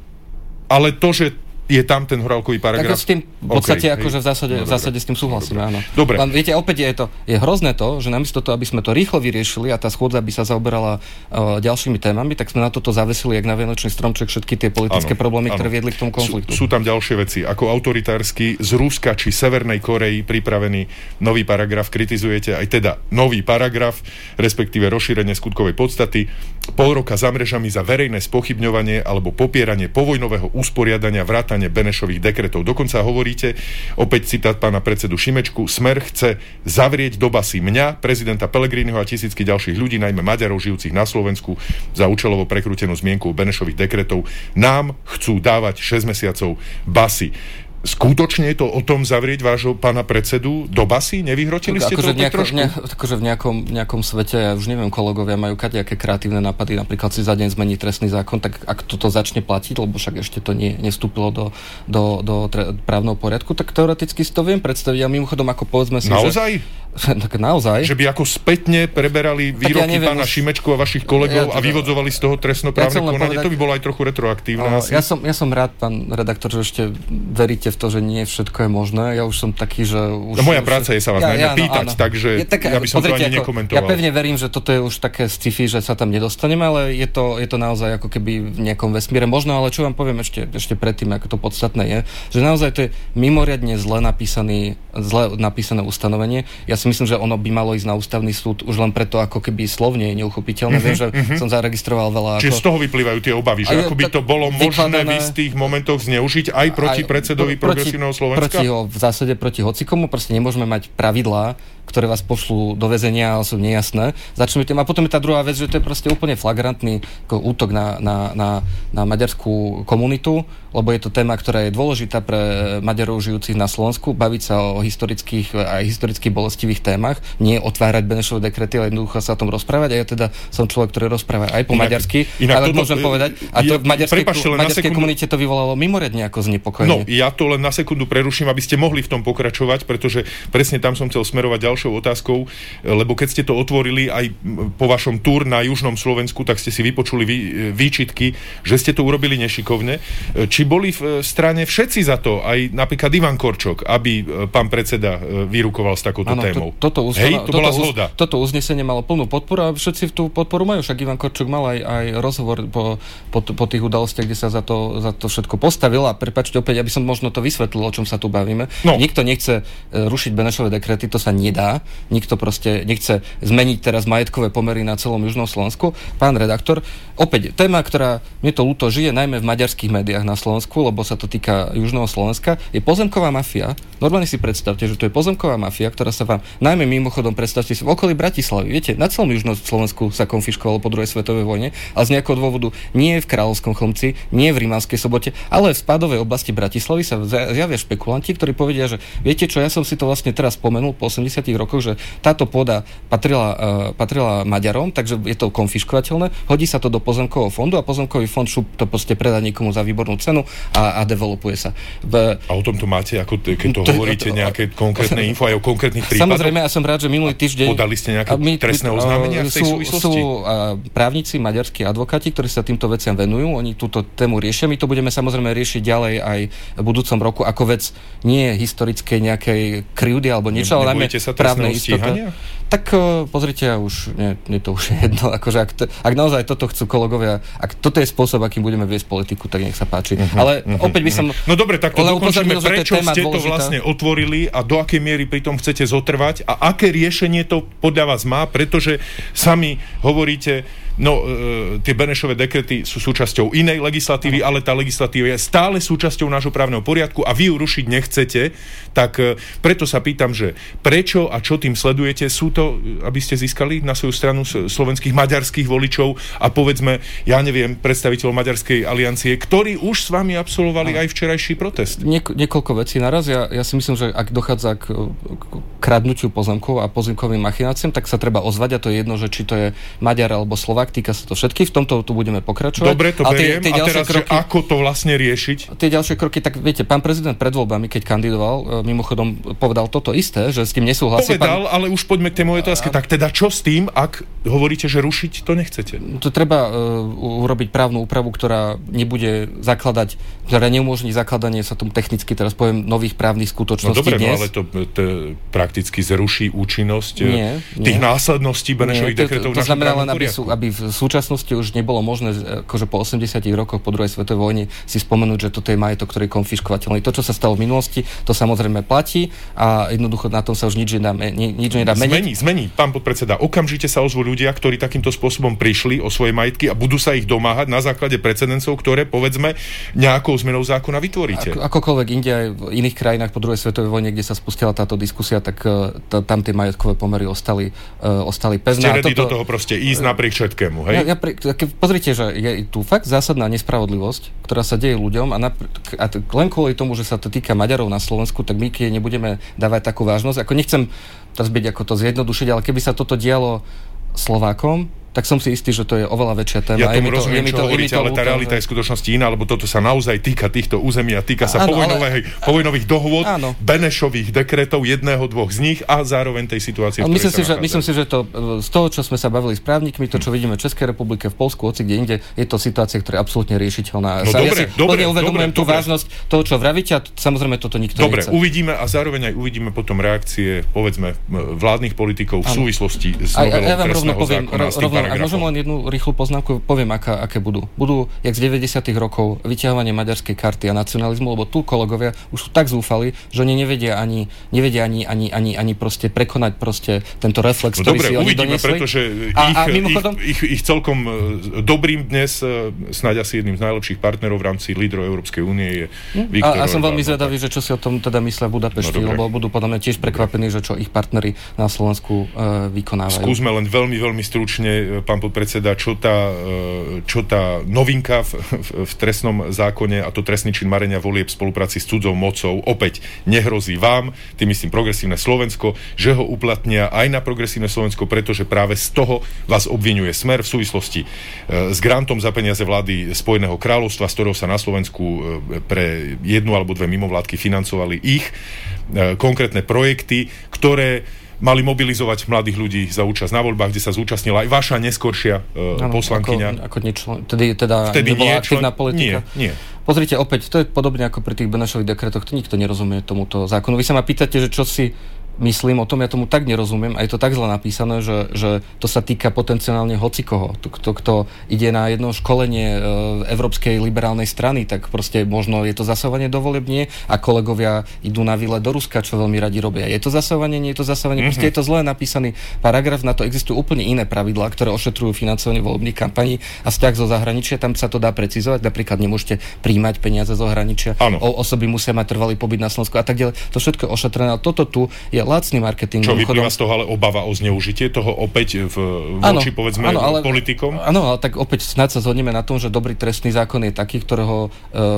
ale to, že je tam ten Horálkový paragraf. Tak s tým v podstate okay, akože v zásade, no, v zásade s tým súhlasíme, áno. Dobre. Len viete, opäť je to, je hrozné to, že namiesto toho, aby sme to rýchlo vyriešili a tá schôdza by sa zaoberala uh, ďalšími témami, tak sme na toto zavesili jak na vianočný stromček všetky tie politické ano, problémy, ano. ktoré viedli k tomu konfliktu. Sú, sú tam ďalšie veci. Ako autoritársky z Ruska či Severnej Korei pripravený nový paragraf, kritizujete aj teda nový paragraf, respektíve rozšírenie skutkovej podstaty, pol roka za mrežami za verejné spochybňovanie alebo popieranie povojnového usporiadania vrátane Benešových dekretov. Dokonca hovoríte, opäť citát pána predsedu Šimečku, Smer chce zavrieť do basy mňa, prezidenta Pellegriniho a tisícky ďalších ľudí, najmä Maďarov žijúcich na Slovensku, za účelovo prekrútenú zmienku Benešových dekretov. Nám chcú dávať šesť mesiacov basy. Skutočne je to o tom zavrieť vášho pána predsedu do basy? Nevyhrotili ste akože to nejako, trošku? Ne, akože v nejakom, nejakom svete, ja už neviem, kolegovia majú kadejaké kreatívne nápady, napríklad si za deň zmeniť trestný zákon, tak ak toto začne platiť, lebo však ešte to nie, nestúpilo do, do, do tre, právneho poriadku, tak teoreticky si to viem predstaviť. A mimochodom, ako povedzme si, naozaj? Že... Tak naozaj? Že by ako spätne preberali výroky ja neviem, pána Šimečku a vašich kolegov ja to, a vyvodzovali z toho trestnoprávne ja konanie? Povedať, to by bolo aj trochu retroaktívne. O, ja, som, ja som rád, pán redaktor, že ešte veríte v to, že nie všetko je možné. Ja už som taký, že... Už, no moja už, práca je sa vás ja, najmä ja, pýtať, no, takže ja, tak, ja by som pozrite, to ani nekomentoval. Ja pevne verím, že toto je už také sci-fi, že sa tam nedostaneme, ale je to, je to naozaj ako keby v nejakom vesmíre možno, ale čo vám poviem ešte, ešte predtým, ako to podstatné je, že naozaj to je mimoriadne zle napísaný, zle napísané ustanovenie. Ja si myslím, že ono by malo ísť na ústavný súd už len preto, ako keby slovne je neuchopiteľné. Mm-hmm, Viem, že mm-hmm. som zaregistroval veľa... Čiže ako... z toho vyplývajú tie obavy, že ako by to bolo možné v istých momentoch zneužiť aj proti aj, predsedovi pro, Progresívneho Slovenska? Proti ho, v zásade proti hocikomu, proste nemôžeme mať pravidlá, ktoré vás pošlú do väzenia, ale sú nejasné. Začneme tým. A potom je tá druhá vec, že to je proste úplne flagrantný útok na, na, na, na maďarskú komunitu, lebo je to téma, ktorá je dôležitá pre Maďarov žijúcich na Slovensku, baviť sa o historických aj historicky bolestivých témach, nie otvárať Benešové dekrety, ale jednoducho sa o tom rozprávať. A ja teda som človek, ktorý rozpráva aj po inak, maďarsky, inak ale toto, môžem povedať. A to ja, v maďarskej, prepáčte, maďarskej sekundu, komunite to vyvolalo mimoriadne ako znepokojenie. No, ja to len na sekundu preruším, aby ste mohli v tom pokračovať, pretože presne tam som chcel smerovať ďalšou otázkou, lebo keď ste to otvorili aj po vašom túr na južnom Slovensku, tak ste si vypočuli vý, výčitky, že ste to urobili nešikovne. Či boli v strane všetci za to, aj napríklad Ivan Korčok, aby pán predseda vyrukoval s takouto ano, témou? To, toto uzna, Hej, to toto bola zhoda. Uz, toto uznesenie malo plnú podporu a všetci tú podporu majú. Však Ivan Korčok mal aj, aj rozhovor po, po, po tých udalostiach, kde sa za to, za to všetko postavil. A prepáčte opäť, aby som možno to vysvetlil, o čom sa tu bavíme. No. Nikto nechce rušiť Benešové dekrety, to sa nedá. nedá. Nikto proste nechce zmeniť teraz majetkové pomery na celom Južnom Slovensku. Pán redaktor, opäť téma, ktorá mne to ľúto žije najmä v maďarských médiách na Slovensku, lebo sa to týka Južného Slovenska, je pozemková mafia. Normálne si predstavte, že to je pozemková mafia, ktorá sa vám najmä mimochodom predstavte si v okolí Bratislavy. Viete, na celom Južnom Slovensku sa konfiškovalo po druhej svetovej vojne, ale z nejakého dôvodu nie v Kráľovskom Chlmci, nie v Rimavskej Sobote, ale v spádovej oblasti Bratislavy sa zjavia špekulanti, ktorí povedia, že viete čo, ja som si to vlastne teraz spomenul po osemdesiatych rokoch, že táto pôda patrila, uh, patrila Maďarom, takže je to konfiškovateľné, hodí sa to do pozemkového fondu a pozemkový fond šup to proste predá niekomu za výbornú cenu a, a developuje sa. V... A o tom to máte, ako t- keď to, to hovoríte, nejaké konkrétne info aj o konkrétnych prípadoch? Samozrejme, ja som rád, že minulý týždeň... Podali ste nejaké my, trestné oznámenia v tej sú, súvislosti? Sú uh, právnici, maďarskí advokáti, ktorí sa týmto veciam venujú, oni túto tému riešia. My to budeme samozrejme riešiť ďalej aj v budúcom roku ako vec nie historickej nejakej krivdy alebo niečo, ale najmä právnej istoty. Tak uh, pozrite, ja už, nie, nie to už je jedno, akože ak, t- ak naozaj toto chcú kolegovia, ak toto je spôsob, akým budeme viesť politiku, tak nech sa páči. Uh-huh, ale uh-huh, opäť by som... No dobre, tak to dokončíme, prečo ste to dôležitá. vlastne otvorili a do akej miery pri tom chcete zotrvať a aké riešenie to podľa vás má, pretože sami hovoríte, no e, tie Benešové dekrety sú súčasťou inej legislatívy, ale tá legislatíva je stále súčasťou nášho právneho poriadku a vy ju rušiť nechcete, tak e, preto sa pýtam, že prečo a čo tým sledujete? Sú to, aby ste získali na svoju stranu slovenských maďarských voličov a povedzme, ja neviem, predstaviteľov Maďarskej aliancie, ktorí už s vami absolvovali aj včerajší protest? Niek- niekoľko vecí naraz. Ja, ja si myslím, že ak dochádza k, k kradnutiu pozemkov a pozemkovým machináciám, tak sa treba ozvať a to je jedno, že či to je Maďar alebo Slovák, týka sa to všetkých. V tomto tu budeme pokračovať. Dobre, to beriem. Tie, tie a teraz, kroky, že ako to vlastne riešiť? Tie ďalšie kroky, tak viete, pán prezident pred voľbami, keď kandidoval, mimochodom povedal toto isté, že s tým nesúhlasí. Povedal, pán... ale už poďme k tej mojej otázke. Tak teda čo s tým, ak hovoríte, že rušiť to nechcete? To treba uh, urobiť právnu úpravu, ktorá nebude zakladať, ktorá neumožní zakladanie, sa tomu technicky teraz poviem, nových právnych skutočností. No dobre, dnes. No, ale to, to prakticky zruší účinnosť nie, tých nie. následností Benešových dekretov. To, to, to znamená len, aby, sú, aby v súčasnosti už nebolo možné, akože po osemdesiatich rokoch po druhej svetovej vojne si spomenúť, že toto je majetok, ktorý je konfiškovateľný. To, čo sa stalo v minulosti, to samozrejme platí a jednoducho na tom sa už nič nedá, nič nedá meniť. Zmení, zmení, pán podpredseda. Okamžite sa ozvú ľudia, ktorí takýmto spôsobom prišli o svoje majetky a budú sa ich domáhať na základe precedencov, ktoré, povedzme, nejakou zmenou zákona vytvoríte. Ako, akokoľvek inde aj v iných krajinách po druhej svetovej vojne, kde sa spustila táto diskusia, tak t- tam tie majetkové pomery ostali, uh, ostali pevné. Ste ready toto... do toho proste ísť napriek všetkému, hej? Ja, ja pri, pozrite, že je tu fakt zásadná nespravodlivosť, ktorá sa deje ľuďom a, napr- a t- len kvôli tomu, že sa to týka Maďarov na Slovensku, tak my keď nebudeme dávať takú vážnosť. Ako nechcem teraz byť ako to zjednodušiť, ale keby sa toto dialo Slovákom, tak som si istý, že to je oveľa väčšia téma. Ja tomu rozumiem, čo hovoríte, ale tá realita je v skutočnosti iná, lebo toto sa naozaj týka týchto území a týka sa povojnových dohôd, Benešových dekretov, jedného, dvoch z nich a zároveň tej situácie, v ktorej myslím sa si, že, myslím si, že to z toho, čo sme sa bavili s právnikmi, to, čo vidíme v Českej republike, v Poľsku, hoci kde inde, je to situácia, ktorá je absolútne riešiteľná. No ja dobre, si dobre, plne uvedomujem dobre, tú dobre. vážnosť toho, čo vravíte a samozrejme toto nikto dobre, nechce. Dobre, uvidíme a zároveň aj uvidíme potom reakcie, povedzme, vládnych politikov v súvislosti s novelou trestného zákona s tým paragrafom. Môžem len jednu rýchlu poznámku, poviem, aká, aké budú. Budú, jak z deväťdesiatych rokov, vyťahovanie maďarskej karty a nacionalizmu, lebo tu kolegovia už sú tak zúfali, že oni nevedia ani, nevedia ani, ani, ani, ani proste prekonať proste tento reflex, no ktorý dobre, si oni uvidíme, doniesli. Pretože a, ich, a mimochodom... ich, ich, ich celkom dobrým dnes, snáď asi jedným z najlepších partnerov v rámci lídrov Európskej únie je Viktor A, a som Orbán. veľmi zvedavý, že čo si o tom teda myslia v Budapešti, no, lebo budú podľa mňa tiež prekvapení, že čo ich partneri na Slovensku uh, vykonávajú. Skúsme len veľmi, veľmi stručne, pán podpredseda, čo tá, čo tá novinka v, v, v trestnom zákone a to trestný čin marenia volieb v spolupráci s cudzou mocou opäť nehrozí vám, tým myslím Progresívne Slovensko, že ho uplatnia aj na Progresívne Slovensko, pretože práve z toho vás obviňuje Smer v súvislosti s grantom za peniaze vlády Spojeného kráľovstva, z ktorého sa na Slovensku pre jednu alebo dve mimovládky financovali ich konkrétne projekty, ktoré mali mobilizovať mladých ľudí za účasť na voľbách, kde sa zúčastnila aj vaša neskoršia uh, ano, poslankyňa. Ako, ako nečlen, tedy, teda Vtedy nebola nie, aktívna člen, politika. Nie, nie. Pozrite, opäť, to je podobne ako pri tých Benešových dekretoch, to nikto nerozumie tomuto zákonu. Vy sa ma pýtate, že čo si myslím o tom, ja tomu tak nerozumiem a je to tak zle napísané, že, že to sa týka potenciálne hocikoho. Kto, kto ide na jedno školenie e, Európskej liberálnej strany, tak proste možno je to zasahovanie do volieb, nie, a kolegovia idú na výlet do Ruska, čo veľmi radi robia. Je to zasahovanie, nie je to zasahovanie, mm-hmm. proste je to zle napísaný paragraf, na to existujú úplne iné pravidlá, ktoré ošetrujú financovanie volebných kampaní a vzťah zo zahraničia, tam sa to dá precizovať, napríklad nemôžete príjmať peniaze zo zahraničia, o, osoby musia mať trvalý pobyt na Slovensku a tak ďalej. To všetko je ošetrené, ale toto tu je lacný marketing. Čo vyplýva z toho ale obava o zneužitie toho opäť v, voči, ano, povedzme, ano, ale, politikom? Áno, ale tak opäť snad sa zhodneme na tom, že dobrý trestný zákon je taký, ktorého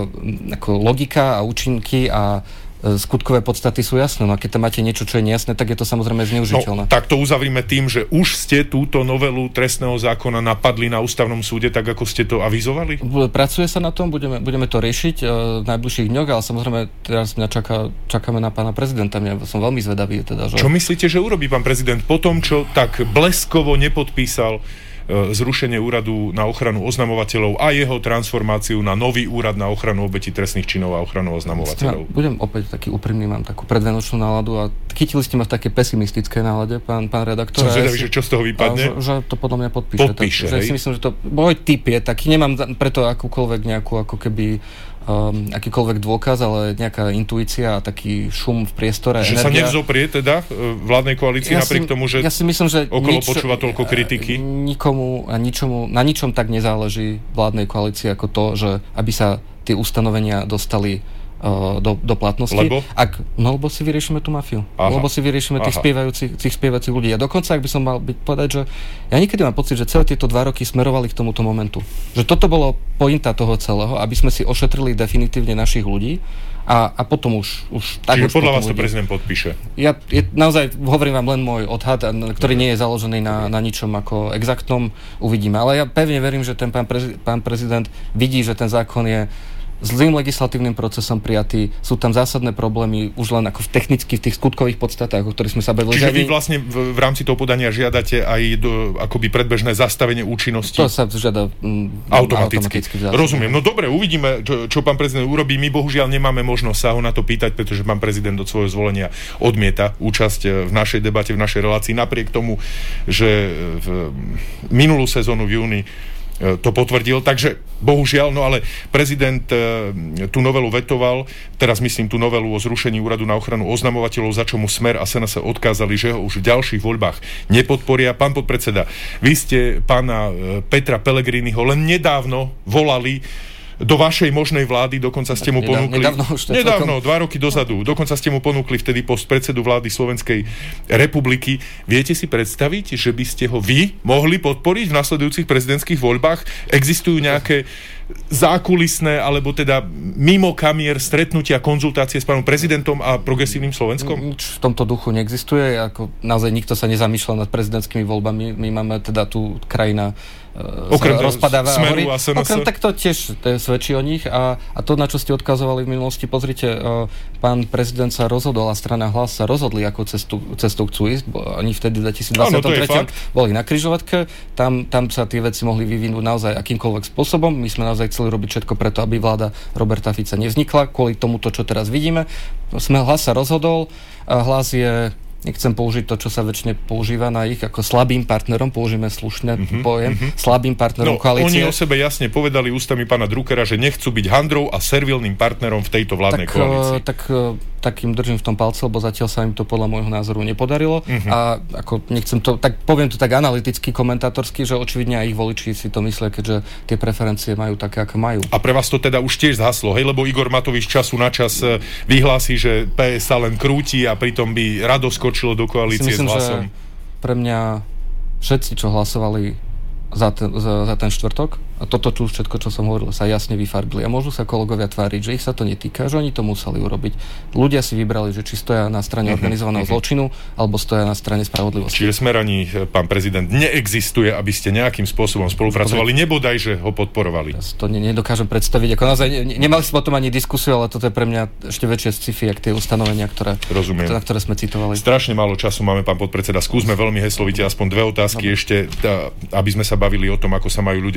e, ako logika a účinky a skutkové podstaty sú jasné. No a keď tam máte niečo, čo je nejasné, tak je to samozrejme zneužiteľné. No, tak to uzavrime tým, že už ste túto novelu trestného zákona napadli na ústavnom súde, tak ako ste to avizovali? Pracuje sa na tom, budeme, budeme to riešiť uh, v najbližších dňoch, ale samozrejme teraz mňa čaká, čakáme na pána prezidenta. Mňa som veľmi zvedavý. Teda, že... Čo myslíte, že urobí pán prezident po tom, čo tak bleskovo nepodpísal zrušenie úradu na ochranu oznamovateľov a jeho transformáciu na nový úrad na ochranu obetí trestných činov a ochranu oznamovateľov? Ja budem opäť taký úprimný, mám takú predvianočnú náladu a chytili ste ma v takej pesimistickej nálade, pán, pán redaktor. Som zvedavý, že čo z toho vypadne? Že, že to podľa mňa podpíše. Podpíše, tak, že si myslím, že to môj typ je taký, nemám preto akúkoľvek nejakú ako keby Um, akýkoľvek dôkaz, ale nejaká intuícia a taký šum v priestore. Že energia. Sa nevzoprie teda vládnej koalícii ja napriek si, tomu, že, ja si myslím, že okolo nič, počúva toľko kritiky? Nikomu a ničomu, na ničom tak nezáleží vládnej koalícii ako to, že aby sa tie ustanovenia dostali do, do platnosti. Lebo? Ak, no lebo si vyriešime tú mafiu. Aha. Lebo si vyriešime tých spievajúcich, tých spievajúcich ľudí. A dokonca, ak by som mal byť povedať, že ja niekedy mám pocit, že celé tieto dva roky smerovali k tomuto momentu. Že toto bolo pointa toho celého, aby sme si ošetrili definitívne našich ľudí a, a potom už... už tak Čiže už podľa vás to ľudí. prezident podpíše? Ja je, naozaj hovorím vám len môj odhad, ktorý nie je založený na, na ničom ako exaktnom. Uvidíme. Ale ja pevne verím, že ten pán, prezi, pán prezident vidí, že ten zákon je zlým legislatívnym procesom prijatý, sú tam zásadné problémy už len ako v technicky, v tých skutkových podstatách, o ktorých sme sa bavili. Čiže vy vlastne v, v rámci toho podania žiadate aj do, akoby predbežné zastavenie účinnosti? To sa žiada mm, automaticky. automaticky Rozumiem. No dobre, uvidíme, čo, čo pán prezident urobí. My bohužiaľ nemáme možnosť sa ho na to pýtať, pretože pán prezident od svojho zvolenia odmieta účasť v našej debate, v našej relácii, napriek tomu, že v minulú sezónu v júni to potvrdil, takže bohužiaľ, no ale prezident e, tú novelu vetoval, teraz myslím tú novelu o zrušení úradu na ochranu oznamovateľov, za čo mu Smer a es en es odkázali, že ho už v ďalších voľbách nepodporia. Pán podpredseda, vy ste pána Petra Pellegriniho len nedávno volali do vašej možnej vlády, dokonca ste mu ponúkli... Nedávno, už to nedávno dva roky dozadu. Dokonca ste mu ponúkli vtedy post predsedu vlády Slovenskej republiky. Viete si predstaviť, že by ste ho vy mohli podporiť v nasledujúcich prezidentských voľbách? Existujú nejaké zákulisné, alebo teda mimo kamier stretnutia, konzultácie s pánom prezidentom a progresívnym Slovenskom? Nič v tomto duchu neexistuje. Ako naozaj nikto sa nezamýšľa nad prezidentskými voľbami. My máme teda tu krajina okrem rozpadáva a hovorí. Okrem tak to tiež to svedčí o nich a, a to, na čo ste odkazovali v minulosti, pozrite, uh, pán prezident sa rozhodol a strana Hlas sa rozhodli, ako cestu, cestu chcú ísť. Oni vtedy v dvetisícdvadsaťtri boli na križovatke, tam, tam sa tie veci mohli vyvinúť naozaj akýmkoľvek spôsobom. My sme naozaj chceli robiť všetko preto, aby vláda Roberta Fica nevznikla, kvôli tomuto, čo teraz vidíme. Sme Hlas sa rozhodol, a Hlas je, nechcem použiť to, čo sa väčšine používa na ich, ako slabým partnerom, použijeme slušne mm-hmm, pojem, mm-hmm. slabým partnerom no, koalície. Oni o sebe jasne povedali ústami pána Druckera, že nechcú byť handrou a servilným partnerom v tejto vládnej tak, koalícii. Tak, tak im držím v tom palce, lebo zatiaľ sa im to podľa môjho názoru nepodarilo. Mm-hmm. A ako nechcem to, tak poviem to tak analyticky, komentátorsky, že očividne aj ich voliči si to myslia, keďže tie preferencie majú také, ako majú. A pre vás to teda už tiež zhaslo, hej? Lebo Igor Matovič času na čas vyhlási, že pé es sa len krúti a pritom by rado skočilo do koalície. Myslím, že pre mňa všetci, čo hlasovali za ten, za, za ten štvrtok, a toto tu všetko, čo som hovoril, sa jasne vyfarbili. A môžu sa kolegovia tváriť, že ich sa to netýka, že oni to museli urobiť. Ľudia si vybrali, že či stoja na strane uh-huh, organizovaného uh-huh. zločinu, alebo stoja na strane spravodlivosti. Čiže Smer ani pán prezident neexistuje, aby ste nejakým spôsobom spolupracovali, nebodaj, že ho podporovali. Ja to ne, nedokážem predstaviť. Ako naozaj, ne, nemali sme o tom ani diskusiu, ale toto je pre mňa ešte väčšie sci-fi, jak tie ustanovenia, ktoré, na ktoré sme citovali. Strašne málo času máme, pán podpredseda. Skúsme veľmi heslovite aspoň dve otázky no. ešte, tá, aby sme sa bavili o tom, ako sa majú ľudia na Slovensku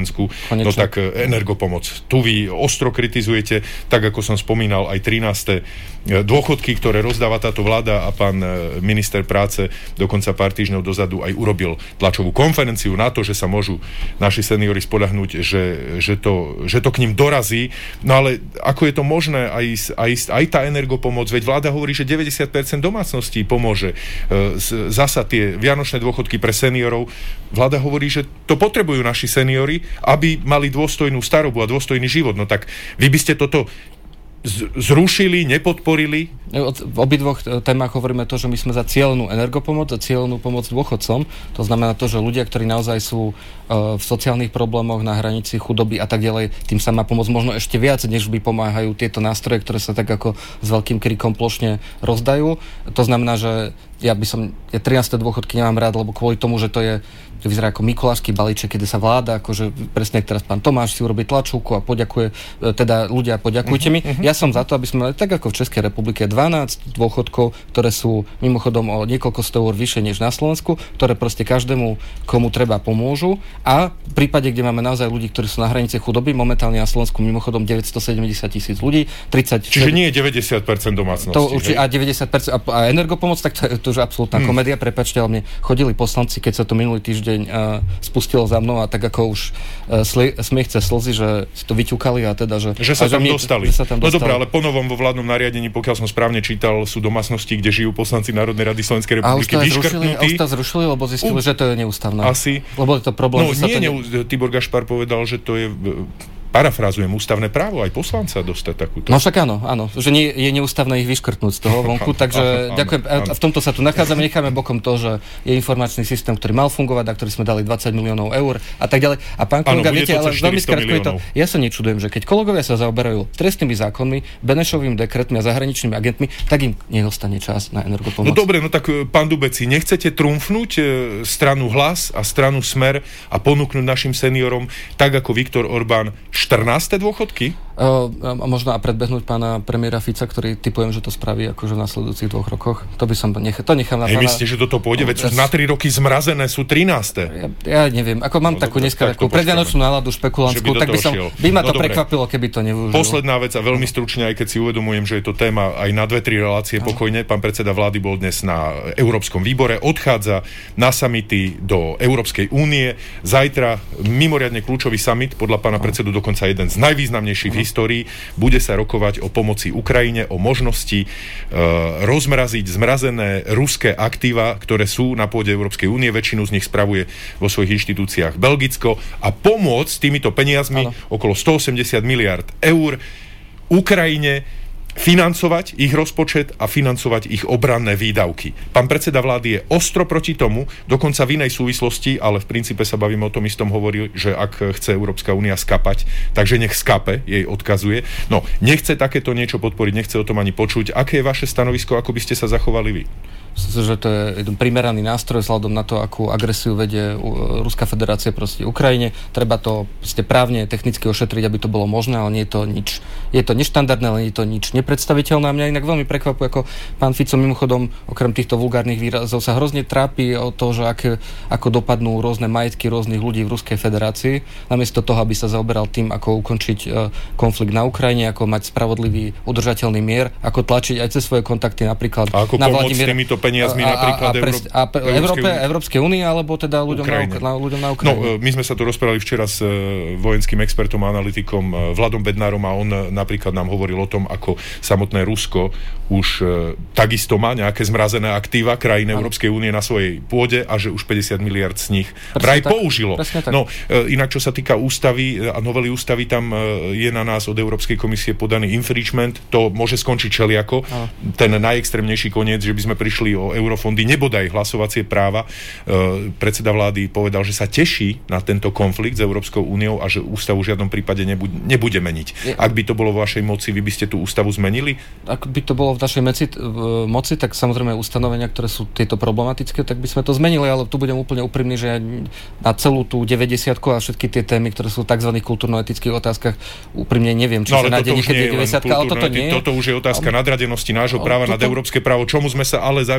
Slovensku. Konečne. No tak energopomoc. Tu vy ostro kritizujete, tak ako som spomínal, aj trináste dôchodky, ktoré rozdáva táto vláda, a pán minister práce dokonca pár týždňov dozadu aj urobil tlačovú konferenciu na to, že sa môžu naši seniori spoľahnúť, že, že, to, že to k ním dorazí. No ale ako je to možné, aj, aj, aj tá energopomoc, veď vláda hovorí, že deväťdesiat percent domácností pomôže. Zasa tie vianočné dôchodky pre seniorov, vláda hovorí, že to potrebujú naši seniori, aby mali dôstojnú starobu a dôstojný život. No tak vy by ste toto zrušili, nepodporili? V obidvoch témach hovoríme to, že my sme za cieľnú energopomoc, za cieľnú pomoc dôchodcom. To znamená to, že ľudia, ktorí naozaj sú v sociálnych problémoch, na hranici chudoby a tak ďalej, tým sa má pomôcť možno ešte viac, než by pomáhajú tieto nástroje, ktoré sa tak ako s veľkým krikom plošne rozdajú. To znamená, že ja by som, ja trináste dôchodky nemám rád, lebo kvôli tomu, že to je, to vyzerá ako mikulášsky balíček, keď sa vláda, akože presne teraz pán Tomáš si urobí tlačovku a poďakuje, teda ľudia poďakujte mi. Uh-huh, uh-huh. Ja som za to, aby sme mali tak ako v Českej republike dvanásť dôchodkov, ktoré sú mimochodom o niekoľko sto eur vyššie než na Slovensku, ktoré proste každému, komu treba, pomôžu, a v prípade, kde máme naozaj ľudí, ktorí sú na hranici chudoby, momentálne na Slovensku mimochodom deväťstosedemdesiat tisíc ľudí, tridsať Čiže nie je deväťdesiat percent domácností. To určite, a deväťdesať percent a, a energopomoc, tak to je to už absolútna hmm. komédia, prepáčte, ale mne chodili poslanci, keď sa to minulý týždeň uh, spustilo za mnou, a tak ako už uh, sli, smiech cez slzy, že si to vyťukali a teda, že... Že sa, tam, že dostali. Že sa tam no dostali. dobré, ale po novom vo vládnom nariadení, pokiaľ som správne čítal, sú domácnosti, kde žijú poslanci Národnej rady Slovenskej republiky vyškrtnutí. A už to zrušili, lebo zistili, uh, že to je neústavné. Asi. Lebo je to problém, no, že sa nie, to... Ne... Tibor Gašpar povedal, že to je... Parafrázujem, ústavné právo aj poslanca dostať takúto. No však áno, áno, že nie, je neústavné ich vyškrtnúť z toho vonku, takže áno, ďakujem. Áno. A v tomto sa tu nachádzame, necháme bokom to, že je informačný systém, ktorý mal fungovať, na ktorý sme dali dvadsať miliónov eur a tak ďalej. A pán kolega, viete, ale veľmi skrátko je to, ja sa nečudujem, že keď kolegovia sa zaoberajú trestnými zákonmi, Benešovým dekretmi a zahraničnými agentmi, tak im nedostane čas na energopomoc. No dobre, no tak pán Dubeci, nechcete trumfnúť stranu Hlas a stranu Smer a ponúknuť našim seniorom, tak ako Viktor Orbán, štrnáste dôchodky? Uh, možno a predbehnúť pána premiéra Fica, ktorý typujem, že to spraví akože v nasledujúcich dvoch rokoch. To by som nech- to nechám na pána... Myslíte, že toto pôjde? Veď sú na tri roky zmrazené, sú trináste. Ja, ja neviem. Ako mám no, takú dneska takú predvianočnú náladu špekulantskú, tak by, som, by ma to no, prekvapilo, keby to nevyužilo. Posledná vec a veľmi stručne, aj keď si uvedomujem, že je to téma aj na dve, tri relácie pokojne. Pán predseda vlády bol dnes na Európskom výbore, odchádza na samity do Európskej únie. Zajtra mimoriadne kľúčový summit, podľa pána predsedu dokonca jeden z najvýznamnejších v histórii. Bude sa rokovať o pomoci Ukrajine, o možnosti e, rozmraziť zmrazené ruské aktíva, ktoré sú na pôde Európskej únie. Väčšinu z nich spravuje vo svojich inštitúciách Belgicko, a pomôcť týmito peniazmi, ano, okolo stoosemdesiat miliárd eur, Ukrajine financovať ich rozpočet a financovať ich obranné výdavky. Pán predseda vlády je ostro proti tomu, dokonca v inej súvislosti, ale v princípe sa bavíme o tom istom, hovorí, že ak chce Európska únia skapať, takže nech skape, jej odkazuje. No, nechce takéto niečo podporiť, nechce o tom ani počuť. Aké je vaše stanovisko, ako by ste sa zachovali vy? Myslím, že to je jeden primeraný nástroj vzhľadom na to, akú agresiu vedie Ruská federácia proti Ukrajine. Treba to proste právne, technicky ošetriť, aby to bolo možné, ale nie je to nič. Je to neštandardné, ale nie je to nič nepredstaviteľné. A mňa inak veľmi prekvapuje, ako pán Fico mimochodom, okrem týchto vulgárnych výrazov, sa hrozne trápi o to, že aké, ako dopadnú rôzne majetky rôznych ľudí v Ruskej federácii, namiesto toho, aby sa zaoberal tým, ako ukončiť uh, konflikt na Ukrajine, ako mať spravodlivý, udržateľný mier, ako tlačiť aj cez svoje kontakty napríklad a ako na Vladimír peniazmi a, napríklad a, a, pres, a pre, Európe, Európskej únie, alebo teda ľuďom na, na, ľuďom na Ukrajine. No, my sme sa tu rozprávali včera s uh, vojenským expertom a analytikom uh, Vladom Bednárom, a on uh, napríklad nám hovoril o tom, ako samotné Rusko už uh, takisto má nejaké zmrazené aktíva krajín Európskej únie na svojej pôde a že už päťdesiat miliárd z nich vraj použilo. No, uh, inak čo sa týka ústavy a novely ústavy, tam uh, je na nás od Európskej komisie podaný infringement. To môže skončiť čeliako. Aha. Ten najextrémnejší koniec, že by sme prišli o eurofondy, nebodaj hlasovacie práva. E, predseda vlády povedal, že sa teší na tento konflikt s Európskou úniou a že ústavu v žiadnom prípade nebude, nebude meniť. Je, Ak by to bolo vo vašej moci, vy by ste tú ústavu zmenili? Ak by to bolo v našej meci, v moci, tak samozrejme ustanovenia, ktoré sú tieto problematické, tak by sme to zmenili, ale tu budem úplne úprimný, že na celú tú deväťdesiatku a všetky tie témy, ktoré sú v tzv. Kultúrno-etických otázkach, úprimne neviem, či no, sa nájde niekedy deväťdesiatka, ale toto nie. Toto už je otázka ale... nadradenosti nášho práva nad európske právo, čomu sme sa ale zaviazali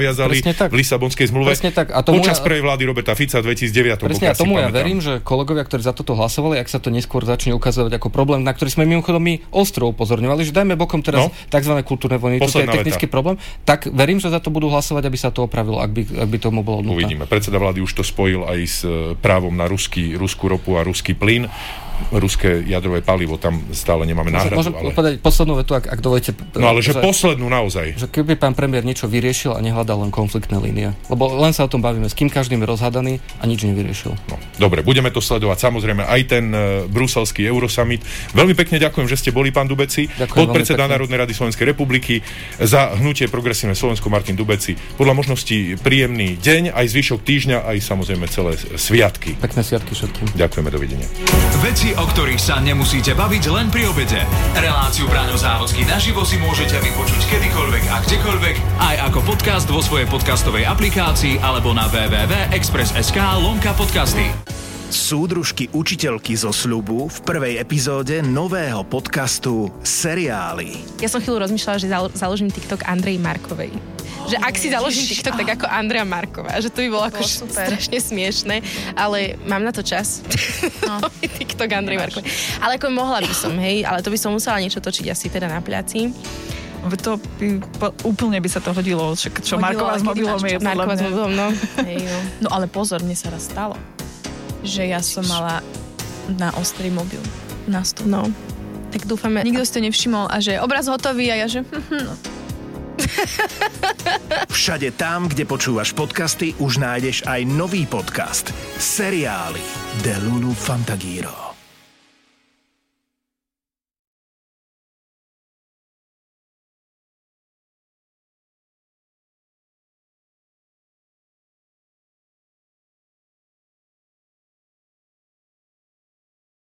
zaviazali v Lisabonskej zmluve počas prvej vlády Roberta Fica v dvetisícdeväť. Presne, a tomu ja verím, že kolegovia, ktorí za toto hlasovali, ak sa to neskôr začne ukazovať ako problém, na ktorý sme mimochodom my ostro upozorňovali, že dajme bokom teraz no. tzv. Kultúrne vojny, to je technický veta. Problém, tak verím, že za to budú hlasovať, aby sa to opravilo, ak by, ak by tomu bolo nutné. Uvidíme. Predseda vlády už to spojil aj s právom na ruský, ruskú ropu a ruský plyn. Ruské jadrové palivo, tam stále nemáme náhradu. Môžem ale... povedať poslednú vetu, ak, ak dovolíte. No ale že, že poslednú naozaj. Že keby pán premiér niečo vyriešil a nehľadal len konfliktné línie. Lebo len sa o tom bavíme, s kým každým je rozhádaný a nič nevyriešil. No, dobre, budeme to sledovať. Samozrejme aj ten uh, bruselský Eurosummit. Veľmi pekne ďakujem, že ste boli, pán Dubeci, podpredseda Národnej rady Slovenskej republiky, za hnutie Progresívne Slovensko Martin Dubeci. Podľa možností príjemný deň, aj zvyšok týždňa, aj samozrejme celé sviatky. Pekné sviatky všetkým. Ďakujeme, dovidenia. Veci, o ktorých sa nemusíte baviť len pri obede. Reláciu Braňo Závodský naživo si môžete vypočuť kedykoľvek a kdekoľvek, aj ako podcast vo svojej podcastovej aplikácii alebo na w w w bodka express bodka es ká lomka podcasty. Súdružky učiteľky zo sľubu v prvej epizóde nového podcastu Seriály. Ja som chvíľu rozmýšľala, že založím TikTok Andrej Markovej. Že ak si založím TikTok, tak ako Andrea Marková. Že to by bolo ako strašne smiešné, ale mám na to čas. No. TikTok Andrej Markovej. Ale ako mohla by som, hej, ale to by som musela niečo točiť asi teda na pláci. To by, po, úplne by sa to hodilo, čo, čo hodilo, Marková s mobilom je. Marková s mobilom, no. Hej, no. No ale pozor, mne sa raz stalo, že ja som mala na ostrý mobil na stole. No. Tak dúfame. Nikto si to nevšimol a že obraz hotový a ja že no. Všade tam, kde počúvaš podcasty, už nájdeš aj nový podcast Seriály de Lulu Fantagiro.